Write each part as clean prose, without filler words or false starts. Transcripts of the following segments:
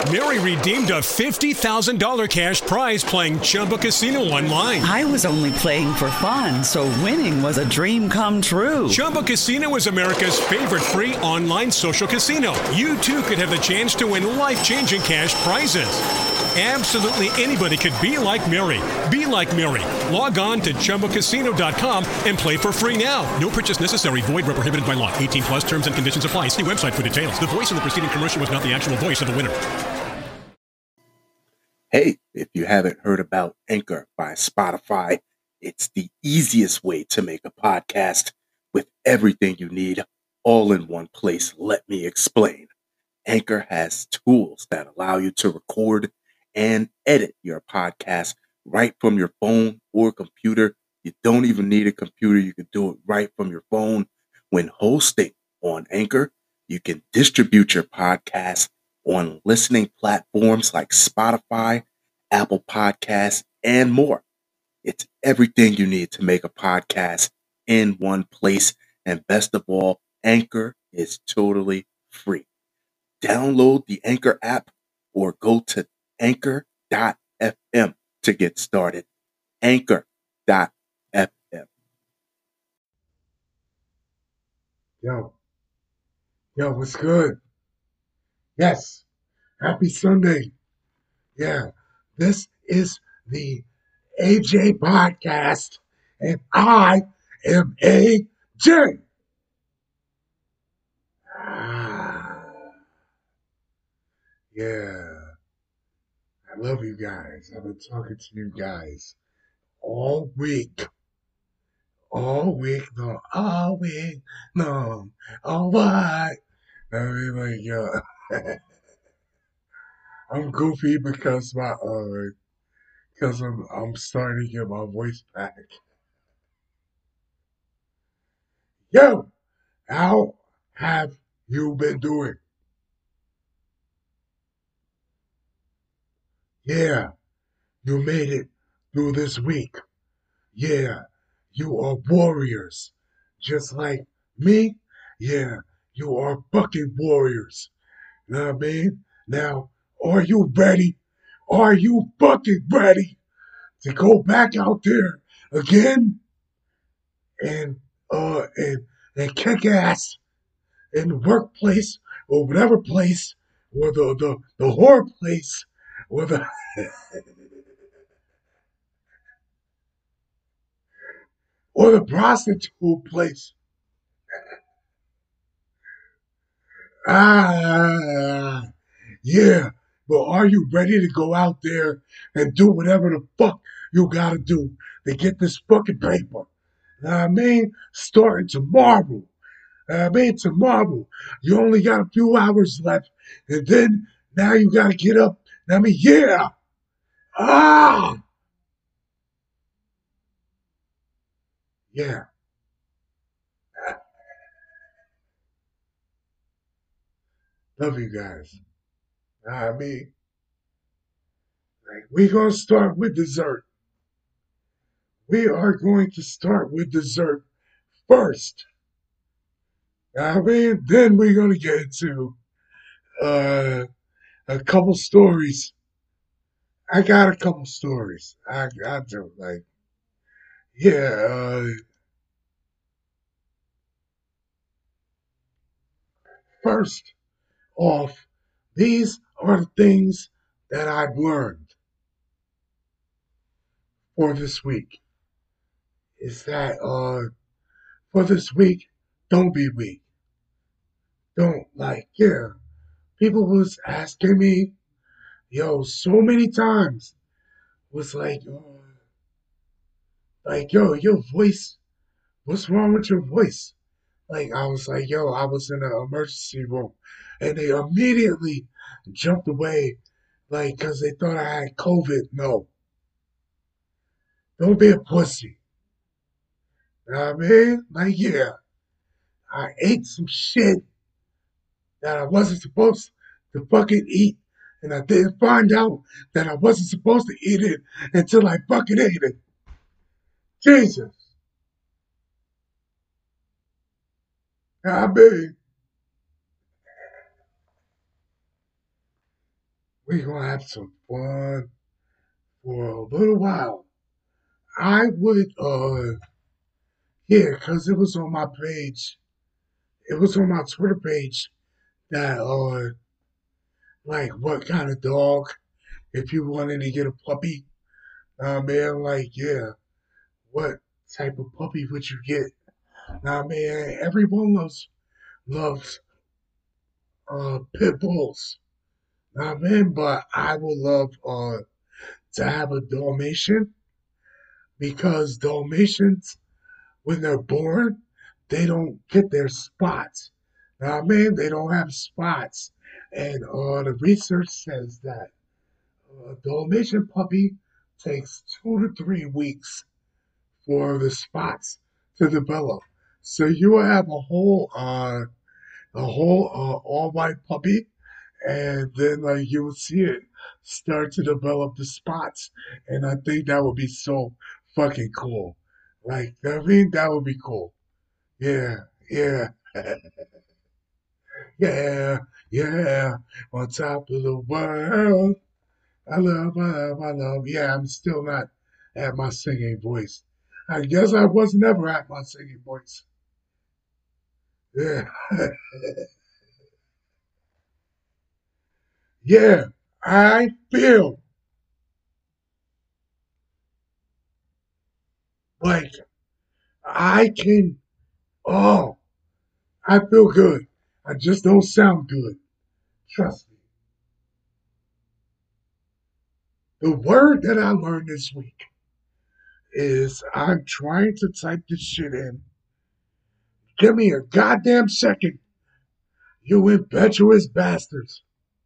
Mary redeemed a $50,000 cash prize playing Chumba Casino online. I was only playing for fun, so winning was a dream come true. Chumba Casino is America's favorite free online social casino. You too could have the chance to win life-changing cash prizes. Absolutely anybody could be like Mary. Be like Mary. Log on to ChumbaCasino.com and play for free now. No purchase necessary. Void where prohibited by law. 18 plus terms and conditions apply. See website for details. The voice in the preceding commercial was not the actual voice of the winner. Hey, if you haven't heard about Anchor by Spotify, it's the easiest way to make a podcast with everything you need all in one place. Let me explain. Anchor has tools that allow you to record and edit your podcast right from your phone or computer. You don't even need a computer. You can do it right from your phone. When hosting on Anchor, you can distribute your podcast on listening platforms like Spotify, Apple Podcasts, and more. It's everything you need to make a podcast in one place. And best of all, Anchor is totally free. Download the Anchor app or go to anchor.fm to get started. Anchor.fm. Yo, what's good? Yes, happy Sunday. Yeah, this is the AJ Podcast, and I am AJ. Yeah, I love you guys. I've been talking to you guys all week. All week long. All week long. All right. I mean, like, yo, I'm goofy because because I'm starting to get my voice back. Yo, how have you been doing? Yeah, you made it through this week. Yeah, you are warriors. Just like me. Yeah, you are fucking warriors. Know what I mean? Now, are you ready? Are you fucking ready to go back out there again and and kick ass in the workplace or whatever place or the whore place or the or the prostitute place? Ah, yeah. But are you ready to go out there and do whatever the fuck you gotta do to get this fucking paper? I mean, starting tomorrow. I mean, tomorrow. You only got a few hours left, and then now you gotta get up. I mean, yeah. Ah, yeah. Love you guys. I mean, like, we're gonna start with dessert. We are going to start with dessert first. I mean, then we're gonna get into uh, a couple stories. I got a couple stories. I do like, yeah. First off, these are the things that I've learned for this week. Is that for this week, don't be weak. Don't like, yeah. People was asking me, yo, so many times was like, yo, your voice, what's wrong with your voice? Like, I was like, yo, I was in an emergency room. And they immediately jumped away, like, because they thought I had COVID. No, don't be a pussy. You know what I mean? Like, yeah, I ate some shit that I wasn't supposed to fucking eat. And I didn't find out that I wasn't supposed to eat it until I fucking ate it. Jesus. I mean, we gonna have some fun for a little while. I would, yeah, because it was on my page. It was on my Twitter page that, like, what kind of dog, if you wanted to get a puppy, man, like, yeah, what type of puppy would you get? Man, everyone loves pit bulls. Man, but I would love to have a Dalmatian because Dalmatians, when they're born, they don't get their spots. Man, they don't have spots, and the research says that a Dalmatian puppy takes 2 to 3 weeks for the spots to develop. So you will have a whole all white puppy, and then like you would see it start to develop the spots, and I think that would be so fucking cool. Like I mean, that would be cool. Yeah, yeah, yeah, yeah. On top of the world, I love, I love, I love. Yeah, I'm still not at my singing voice. I guess I was never at my singing voice. Yeah, yeah. I feel like I can. Oh, I feel good. I just don't sound good. Trust me. The word that I learned this week is I'm trying to type this shit in. Give me a goddamn second, you impetuous bastards.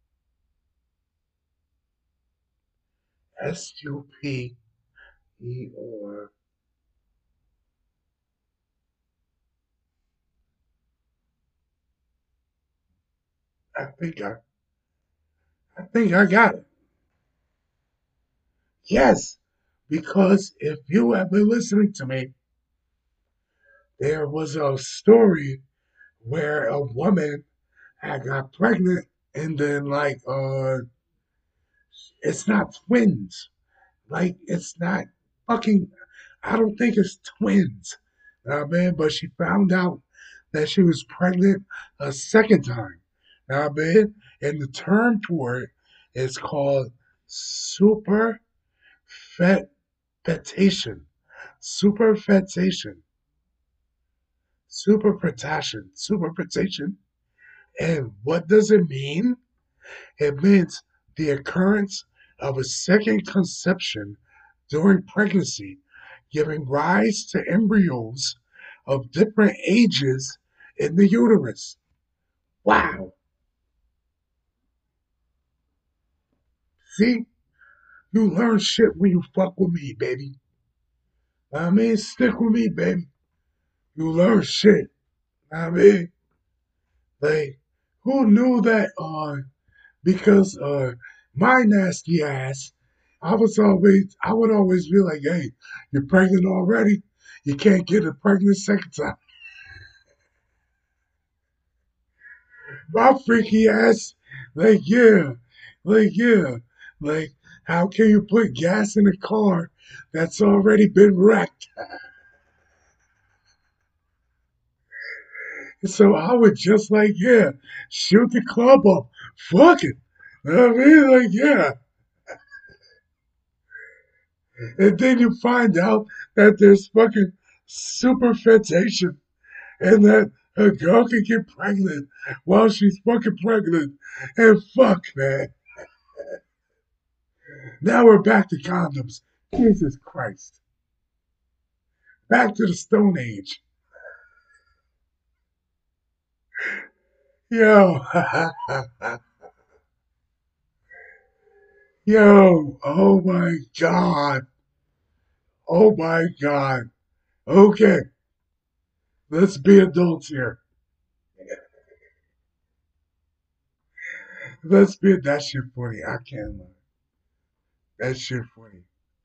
Stupor. I think I got it. Yes, because if you have been listening to me, there was a story where a woman had got pregnant and then like it's not twins. Like it's not fucking. I don't think it's twins, man. But she found out that she was pregnant a second time, man. And the term for it is called superfetation, superfetation, superfetation. And what does it mean? It means the occurrence of a second conception during pregnancy, giving rise to embryos of different ages in the uterus. Wow. See, you learn shit when you fuck with me, baby. I mean, stick with me, baby. You learn shit. I mean, like, who knew that because my nasty ass, I would always be like, hey, you're pregnant already? You can't get a pregnant second time. My freaky ass, like, yeah, like, yeah, like, how can you put gas in a car that's already been wrecked? So I would just like, yeah, shoot the club up. Fuck it. You know what I mean? Like, yeah. And then you find out that there's fucking superfetation and that a girl can get pregnant while she's fucking pregnant. And fuck, man. Now we're back to condoms. Jesus Christ. Back to the Stone Age. Yo. Yo. Oh my God. Oh my God. Okay. Let's be adults here. Let's be that shit funny. I can't lie. That shit funny.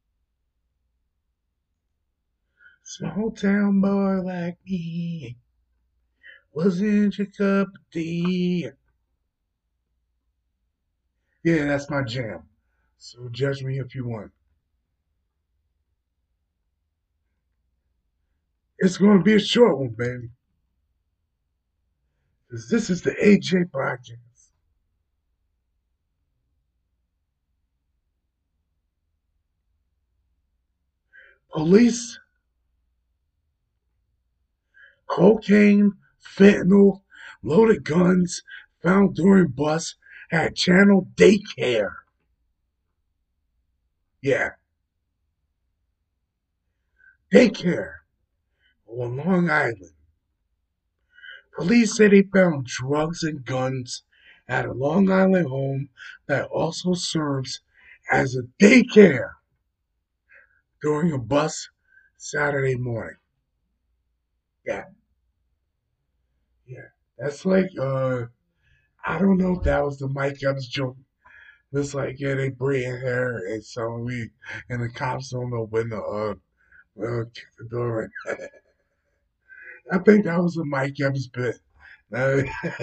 Small town boy like me wasn't your cup of tea. Yeah, that's my jam. So judge me if you want. It's going to be a short one, baby. Because this is the AJ podcast. Police, cocaine, fentanyl, loaded guns found during bus at Channel Daycare. Yeah, daycare on Long Island. Police said they found drugs and guns at a Long Island home that also serves as a daycare during a bus Saturday morning. Yeah, yeah. That's like, I don't know if that was the Mike Epps joke. It's like, yeah, they braiding hair and selling weed, and the cops don't know when to kick the door in. I think that was a Mike Epps bit. Uh,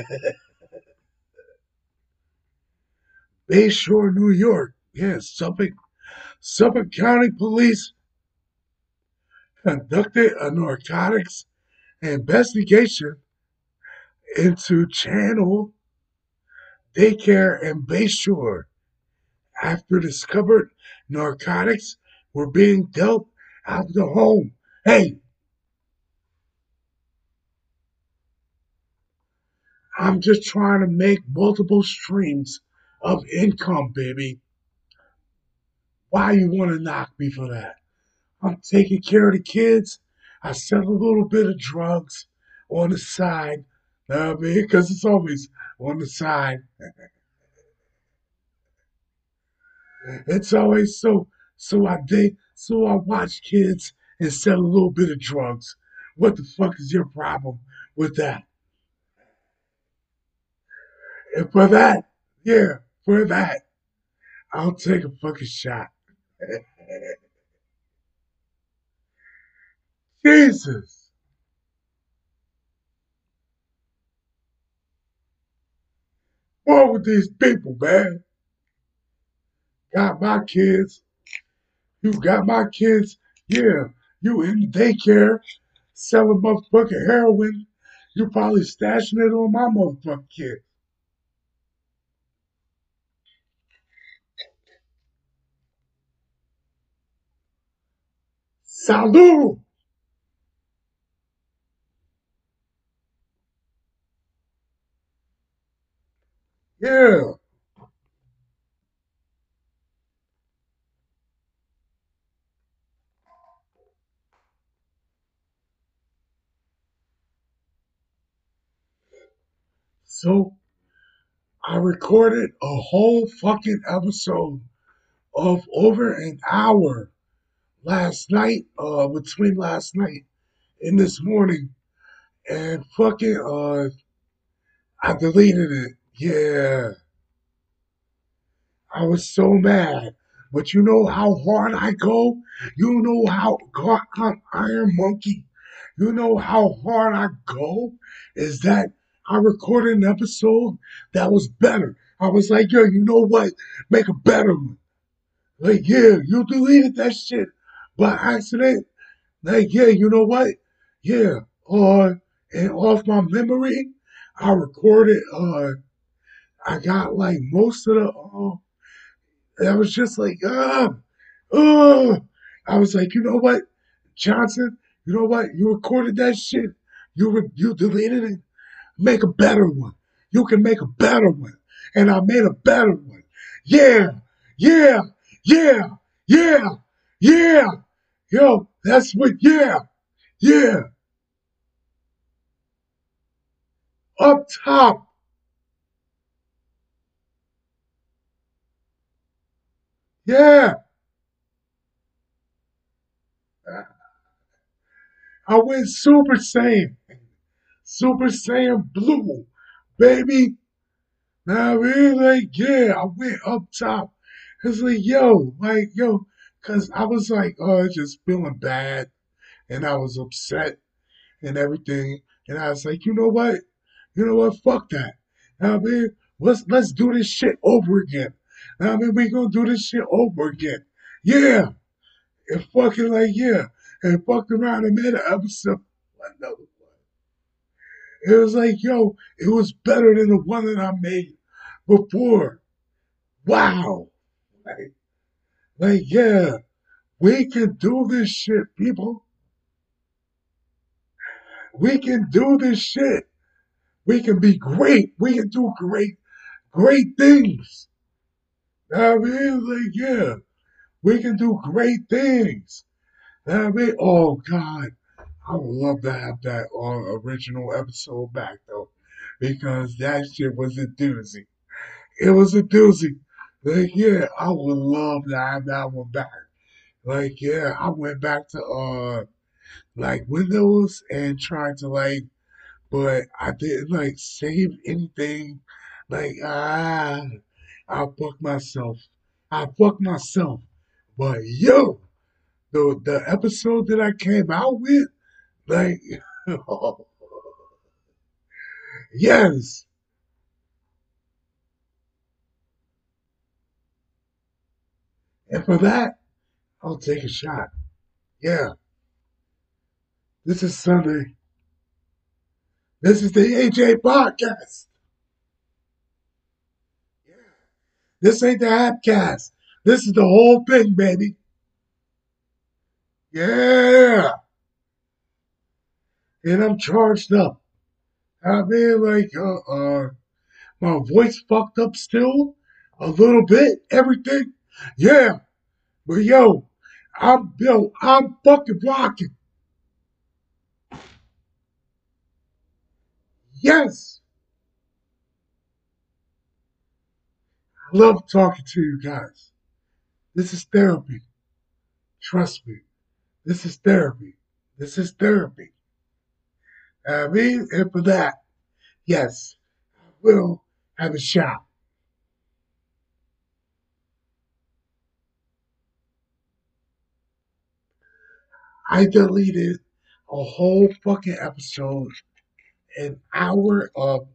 Bayshore, New York. Yeah, Suffolk County Police conducted a narcotics investigation into Channel Daycare and Bayshore after discovered narcotics were being dealt out of the home. Hey, I'm just trying to make multiple streams of income, baby. Why you want to knock me for that? I'm taking care of the kids. I sell a little bit of drugs on the side. Know what I mean? Because it's always on the side. It's always so I watch kids and sell a little bit of drugs. What the fuck is your problem with that? And for that, yeah, for that, I'll take a fucking shot. Jesus. What with these people, man? Got my kids. You got my kids. Yeah, you in the daycare selling motherfucking heroin. You probably stashing it on my motherfucking kid. Salud! Yeah. So I recorded a whole fucking episode of over an hour last night, between last night and this morning, and fucking I deleted it. Yeah, I was so mad. But you know how hard I go? You know how God, I'm Iron Monkey. You know how hard I go? Is that I recorded an episode that was better. I was like, yo, you know what? Make a better one. Like, yeah, you deleted that shit by accident. Like, yeah, you know what? Yeah, and off my memory, I recorded, I got like most of the, I was just like, oh. I was like, you know what, Johnson, you know what? You recorded that shit. You deleted it. Make a better one. You can make a better one. And I made a better one. Yeah, yeah, yeah, yeah, yeah. Yo, that's what, yeah, yeah. Up top. Yeah. I went Super Saiyan. Super Saiyan Blue. Baby. Now, really, like, yeah, I went up top. It's like, yo, because I was like, just feeling bad and I was upset and everything. And I was like, you know what? You know what? Fuck that. I mean, let's do this shit over again. I mean, we gonna do this shit over again. Yeah. And fucking like, yeah. And fucked around and made an episode. Another one. It was like, yo, it was better than the one that I made before. Wow. Yeah, we can do this shit, people. We can do this shit. We can be great. We can do great things. I mean, yeah, we can do great things. I mean, oh God, I would love to have that original episode back though, because that shit was a doozy. It was a doozy. Yeah, I would love to have that one back. Yeah, I went back to Windows and tried to but I didn't save anything. Like I fucked myself. I fucked myself. But yo, the episode that I came out with, like yes. And for that, I'll take a shot. Yeah. This is Sunday. This is the AJ podcast. Yeah. This ain't the Appcast. This is the whole thing, baby. Yeah. And I'm charged up. I mean, my voice fucked up still a little bit, everything. Yeah. But I'm fucking rocking. Yes. I love talking to you guys. This is therapy. Trust me. This is therapy. This is therapy. I mean, and for that, yes, I will have a shot. I deleted a whole fucking episode, an hour of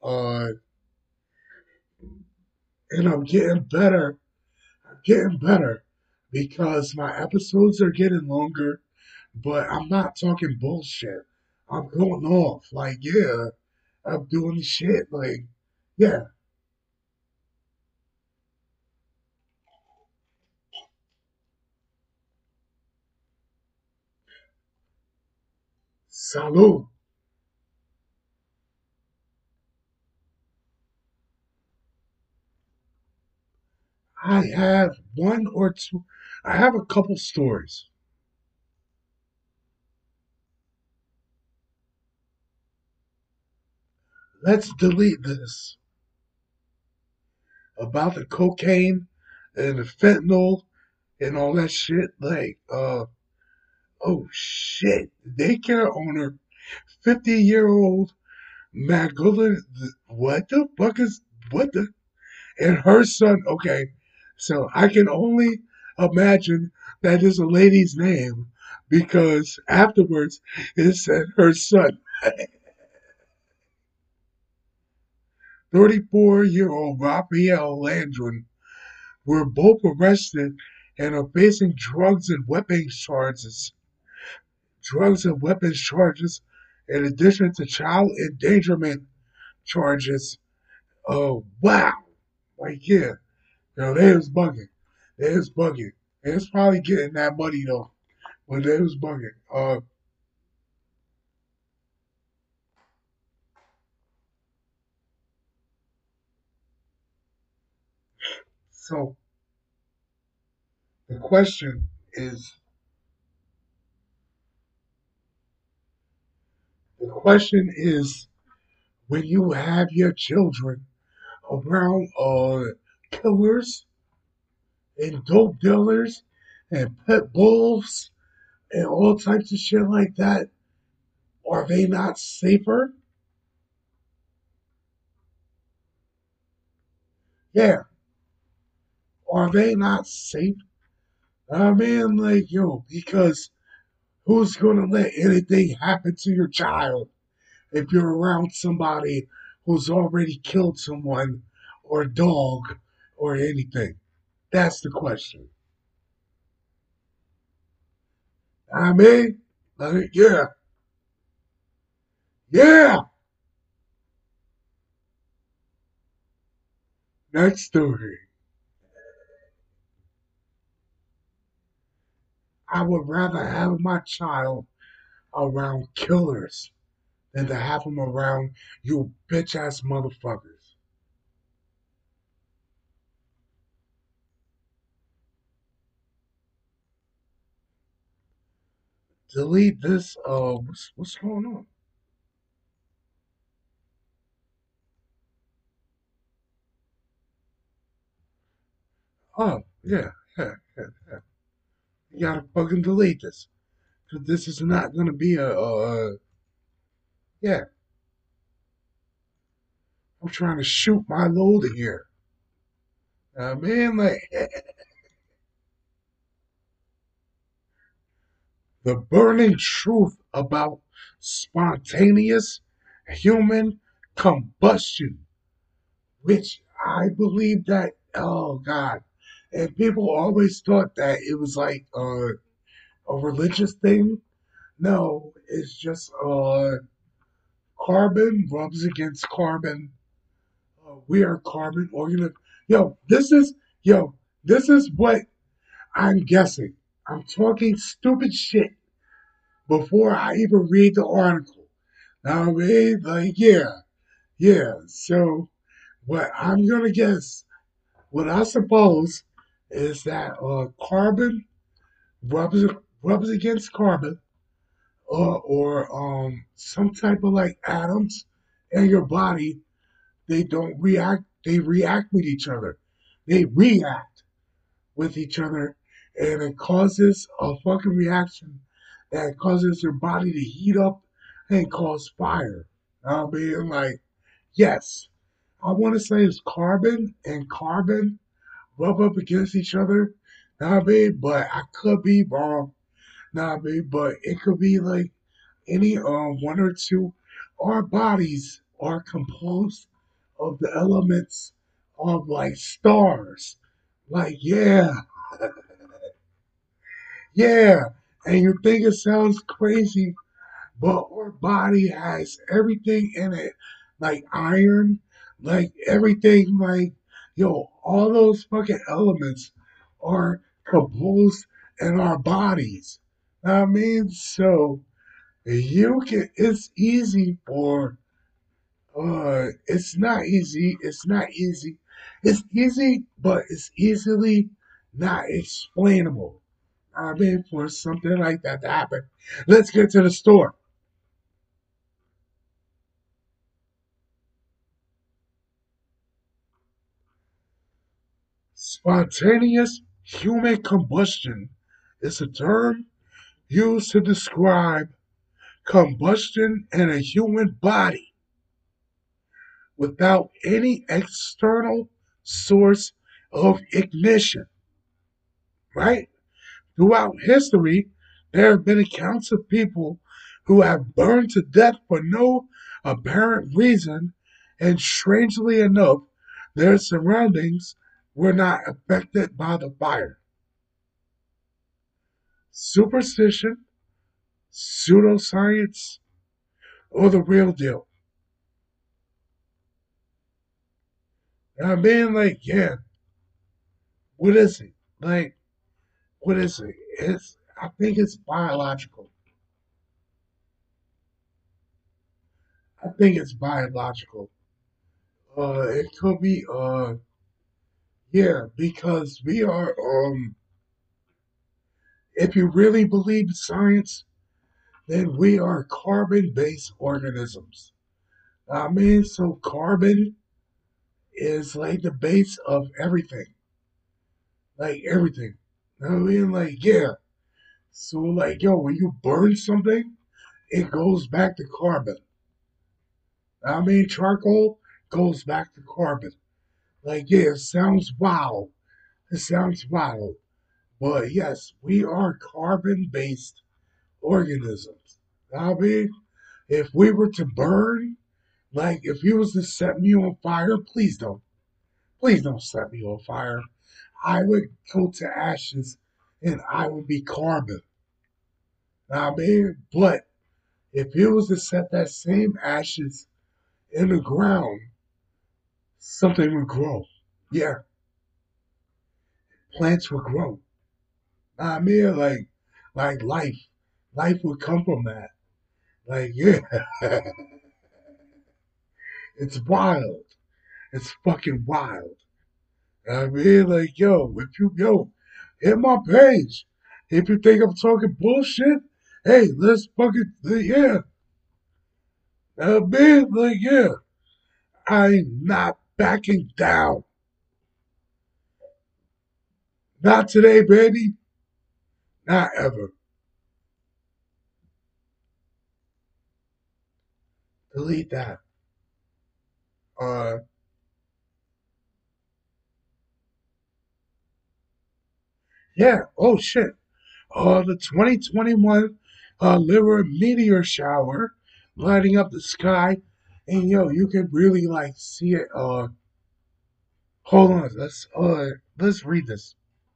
and I'm getting better. I'm getting better because my episodes are getting longer, but I'm not talking bullshit. I'm going off. Yeah, I'm doing the shit. Yeah. Salute. I have one or two. I have a couple stories. Let's delete this about the cocaine and the fentanyl and all that shit. Oh shit. Daycare owner, 50-year-old Magdalene, what the fuck is, what the, and her son, okay, so I can only imagine that is a lady's name because afterwards it said her son, 34-year-old Raphael Landron, were both arrested and are facing drugs and weapons charges, in addition to child endangerment charges. Oh, wow. Yeah. They was bugging. They was bugging. They was probably getting that money, though. But they was bugging. So the question is, the question is, when you have your children around killers and dope dealers and pit bulls and all types of shit like that, are they not safer? Yeah, are they not safe? I mean, because who's gonna let anything happen to your child if you're around somebody who's already killed someone or a dog or anything? That's the question. I mean, like, yeah, yeah. Next story. I would rather have my child around killers than to have him around you bitch ass motherfuckers. Delete this. What's going on? Oh, yeah, yeah, yeah, yeah. You gotta fucking delete this. Cause this is not gonna be yeah. I'm trying to shoot my load here. Man, like, the burning truth about spontaneous human combustion, which I believe that, oh God. And people always thought that it was like a religious thing. No, it's just carbon rubs against carbon. We are carbon organism. Yo, yo, this is what I'm guessing. I'm talking stupid shit before I even read the article. Now, I mean, like, yeah, yeah. So, what I'm gonna guess, what I suppose, is that carbon rubs rubs against carbon, or some type of like atoms in your body. They don't react. They react with each other. They react with each other, and it causes a fucking reaction that causes your body to heat up and cause fire. I mean, like, yes, I want to say it's carbon and carbon rub up against each other. I mean, but I could be wrong. I mean, but it could be like any one or two. Our bodies are composed of the elements of like stars. Like, yeah, yeah. And you think it sounds crazy, but our body has everything in it, like iron, like everything, like, yo, all those fucking elements are composed in our bodies. I mean, so you can, it's easy for, it's not easy, it's not easy. It's easy, but it's easily not explainable. I mean, for something like that to happen. Let's get to the store. Spontaneous human combustion is a term used to describe combustion in a human body without any external source of ignition, right? Throughout history, there have been accounts of people who have burned to death for no apparent reason, and strangely enough, their surroundings were not affected by the fire. Superstition, pseudoscience, or the real deal? I mean, like, yeah, what is it? Like, what is it? I think it's biological. I think it's biological. It could be, yeah, because we are, if you really believe science, then we are carbon-based organisms. I mean, so carbon is like the base of everything, like everything. I mean, like, yeah. So, like, yo, when you burn something, it goes back to carbon. I mean, charcoal goes back to carbon. Like, yeah, it sounds wild. It sounds wild. But yes, we are carbon based organisms. I mean, if we were to burn, like, if you was to set me on fire, please don't. Please don't set me on fire. I would go to ashes and I would be carbon. Now, I mean, but if you was to set that same ashes in the ground, something would grow. Yeah, plants would grow. Now, I mean, like life would come from that. Like, yeah, it's wild. It's fucking wild. I mean, like, yo, hit my page. If you think I'm talking bullshit, hey, let's fucking, yeah. I mean, like, yeah, I'm not backing down. Not today, baby. Not ever. Delete that. Uh, yeah. Oh shit. The 2021 Lyra meteor shower lighting up the sky, and yo, you can really like see it. Hold on. Let's read this.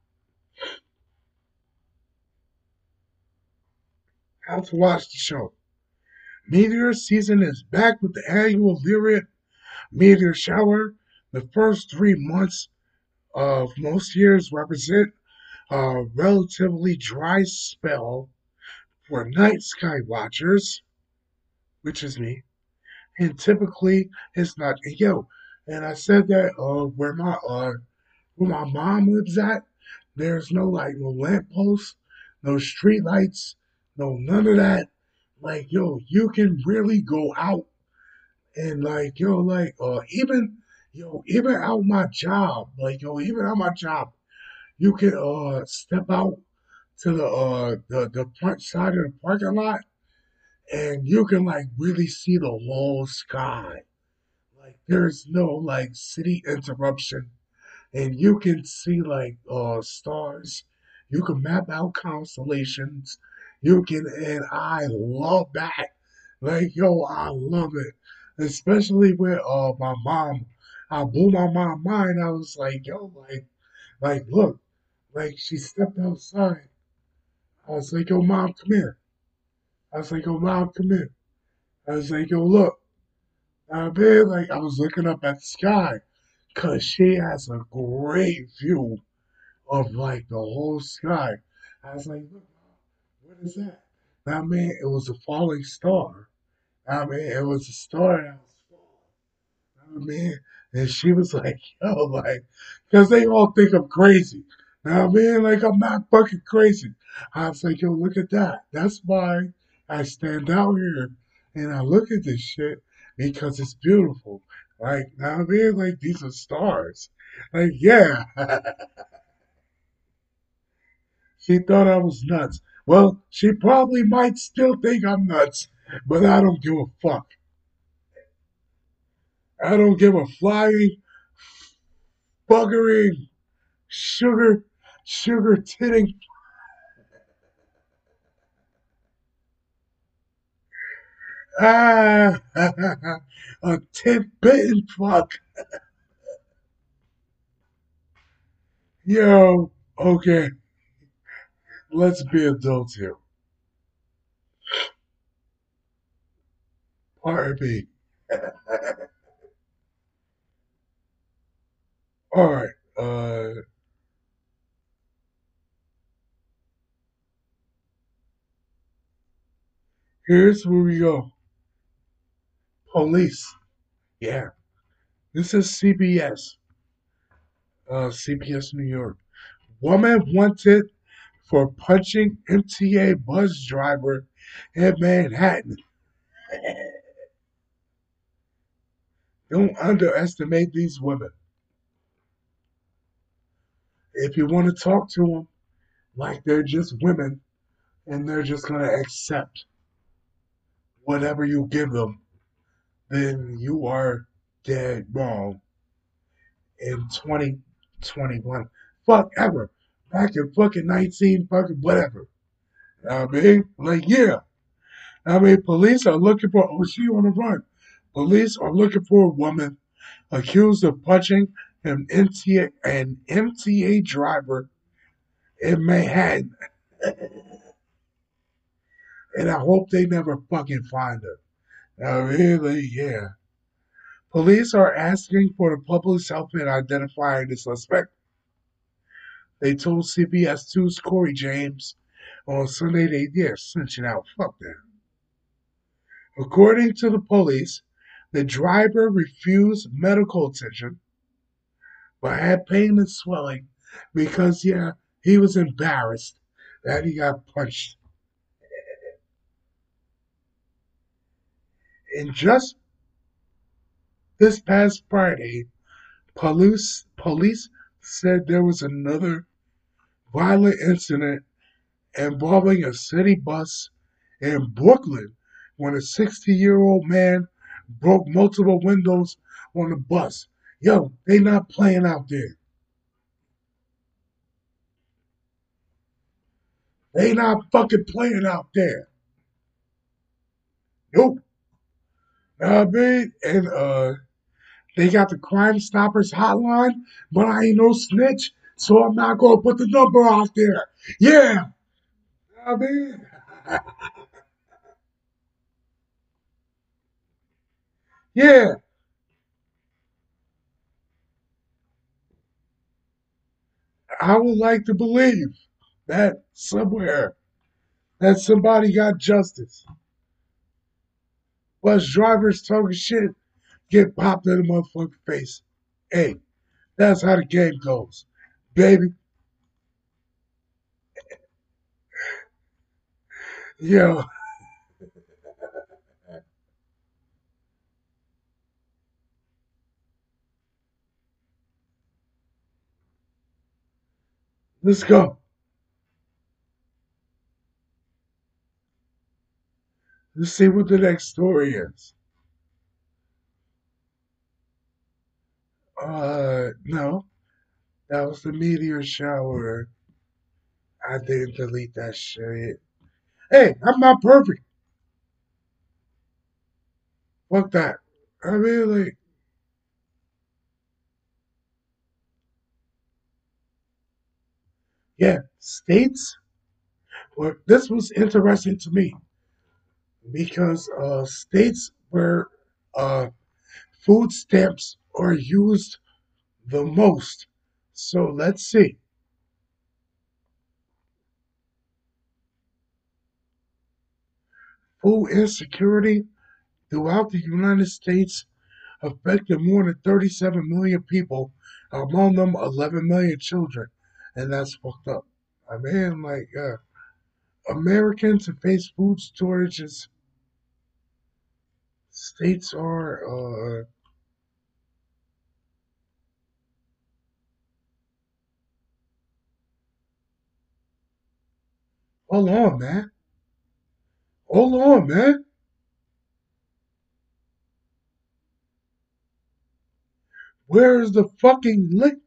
How to watch the show. Meteor season is back with the annual Lyra meteor shower. The first 3 months of most years represent a relatively dry spell for night sky watchers, which is me, and typically it's not. Yo, and I said that where my mom lives at, there's no like no lamp posts, no street lights, no none of that. Like yo, you can really go out and like yo, like even out my job, like yo, even out my job, you can step out to the front side of the parking lot and you can like really see the whole sky. Like there's no like city interruption and you can see like stars. You can map out constellations. You can and I love that. Like yo, I love it. Especially with my mom. I blew my mom mind. I was like, yo, like look, like she stepped outside. I was like, yo, mom, come here. I was like, yo, mom, come here. I was like, yo, look. I mean, like, I was looking up at the sky because she has a great view of, like, the whole sky. I was like, look, mom, what is that? I mean, it was a falling star. I mean, it was a star that was falling. I mean, and she was like, yo, like, because they all think I'm crazy. Now, I mean, like, I'm not fucking crazy. I was like, yo, look at that. That's why I stand out here and I look at this shit because it's beautiful. Like, now, I mean, like, these are stars. Like, yeah. She thought I was nuts. Well, she probably might still think I'm nuts, but I don't give a fuck. I don't give a flying, buggering, sugar, sugar titting, ah, a tit bitten fuck. Yo, okay, let's be adults here. Pardon me. All right, here's where we go. Police. Yeah, this is CBS New York. Woman wanted for punching MTA bus driver in Manhattan. Don't underestimate these women. If you want to talk to them like they're just women and they're just going to accept whatever you give them, then you are dead wrong in 2021. Fuck ever. Back in fucking 19 fucking whatever. I mean, like, yeah. I mean, police are looking for, oh, she on the run. Police are looking for a woman accused of punching an MTA driver in Manhattan, and I hope they never fucking find her. Really, yeah. Police are asking for the public's help in identifying the suspect. They told CBS 2's Corey James on Sunday they're cinching out. Fuck that. According to the police, the driver refused medical attention but had pain and swelling because, yeah, he was embarrassed that he got punched. And just this past Friday, police said there was another violent incident involving a city bus in Brooklyn when a 60-year-old man broke multiple windows on the bus. Yo, they not playing out there. They not fucking playing out there. Nope. Know what I mean? And they got the Crime Stoppers hotline, but I ain't no snitch, so I'm not gonna put the number out there. Yeah. Know what I mean? Yeah. I would like to believe that somewhere that somebody got justice. Bus drivers talking shit get popped in the motherfucking face. Hey, that's how the game goes, baby. Yo, let's go. Let's see what the next story is. No, that was the meteor shower. I didn't delete that shit. Hey, I'm not perfect. Fuck that. I mean, like, yeah, states. Well, this was interesting to me because states where uh, food stamps are used the most. So let's see. Food insecurity throughout the United States affected more than 37 million people, among them 11 million children. And that's fucked up. I mean, like, Americans who face food shortages, states are, hold on, man. Hold on, man. Where is the fucking link?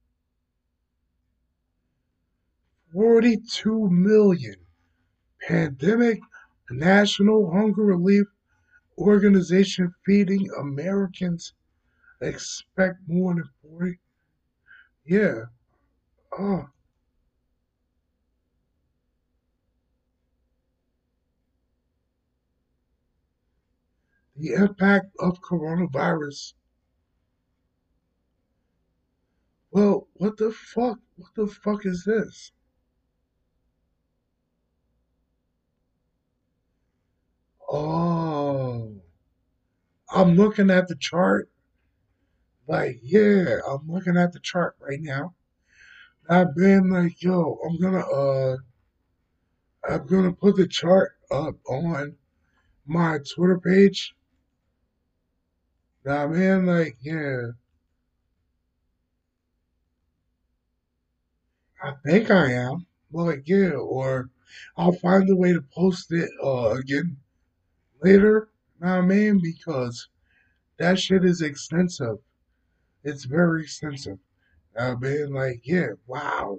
42 million. Pandemic National Hunger Relief Organization feeding Americans expect more than 40. Yeah. Oh, the impact of coronavirus. Well, what the fuck? What the fuck is this? Oh, I'm looking at the chart. Like, yeah, I'm looking at the chart right now. I've been like, yo, I'm gonna put the chart up on my Twitter page. Now, man, like, yeah, I think I am. Like, yeah, or I'll find a way to post it again later. Now, man, because that shit is extensive. It's very extensive. Now, man, like, yeah, wow.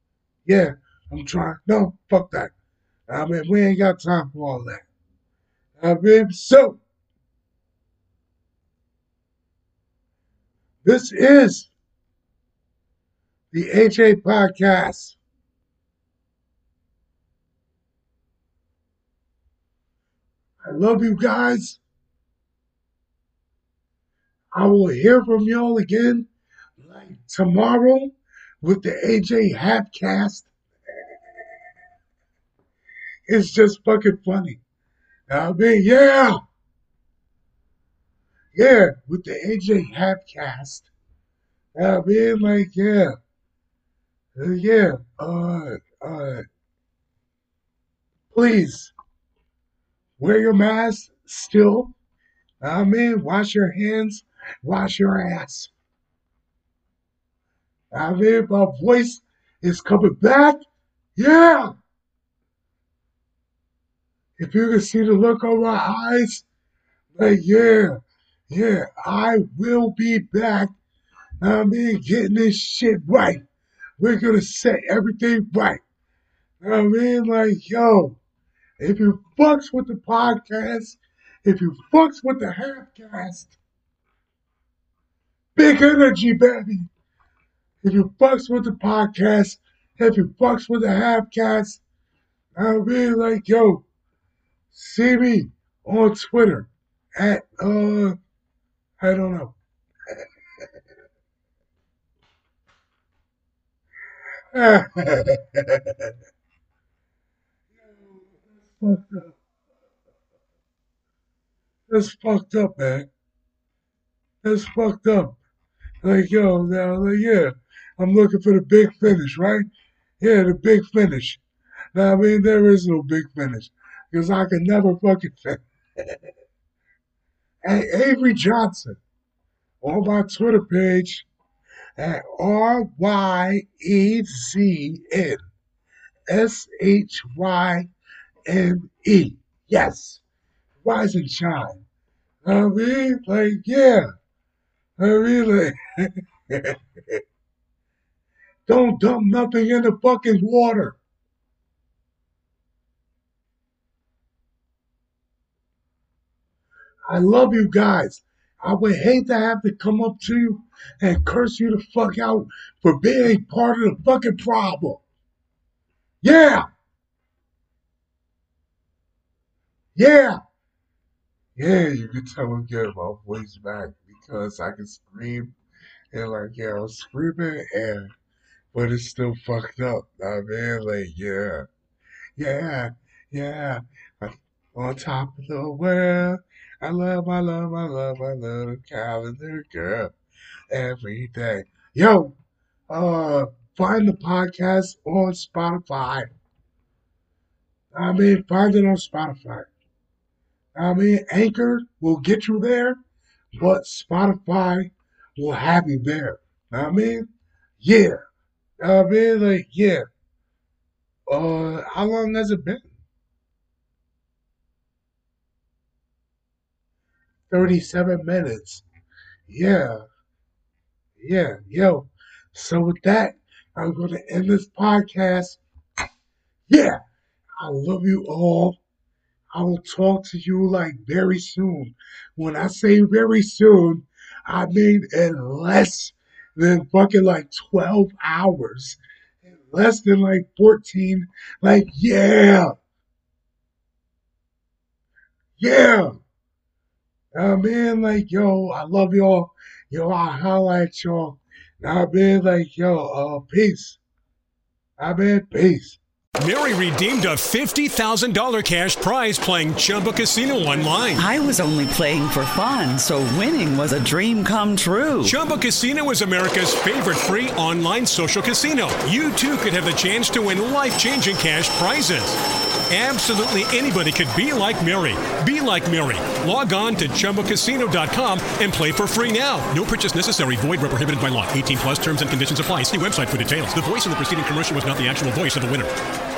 Yeah, I'm trying. No, fuck that. I mean, we ain't got time for all that. So, this is the AJ Podcast. I love you guys. I will hear from y'all again like tomorrow with the AJ Hapcast. It's just fucking funny. Yeah, with the AJ Hapcast. Please wear your mask still. Wash your hands, wash your ass. My voice is coming back. Yeah. If you can see the look on my eyes, I will be back. Getting this shit right. We're gonna set everything right. If you fucks with the podcast, if you fucks with the Halfcast, big energy, baby. If you fucks with the podcast, if you fucks with the Halfcast, see me on Twitter at, I don't know. That's fucked up, man. That's fucked up. I'm looking for the big finish, right? Yeah, the big finish. There is no big finish. Because I can never fucking finish. Hey, Avery Johnson on my Twitter page at RYEZNSHYNE. Yes, rise and shine. Don't dump nothing in the fucking water. I love you guys. I would hate to have to come up to you and curse you the fuck out for being part of the fucking problem. Yeah. Yeah, you can tell I'm getting my voice back because I can scream and I'm screaming but it's still fucked up. Yeah. On top of the world, I love the calendar girl every day. Find the podcast on Spotify. Find it on Spotify. Anchor will get you there, but Spotify will have you there. Yeah. How long has it been? 37 minutes. Yeah. So with that, I'm going to end this podcast. Yeah. I love you all. I will talk to you very soon. When I say very soon, I mean in less than fucking 12 hours. In less than 14. Yeah. I love y'all. I holla at y'all. Peace. Peace. Mary redeemed a $50,000 cash prize playing Chumba Casino online. I was only playing for fun, so winning was a dream come true. Chumba Casino is America's favorite free online social casino. You too could have the chance to win life-changing cash prizes. Absolutely anybody could be like Mary. Be like Mary. Log on to ChumbaCasino.com and play for free now. No purchase necessary. Void where prohibited by law. 18 plus terms and conditions apply. See website for details. The voice in the preceding commercial was not the actual voice of the winner.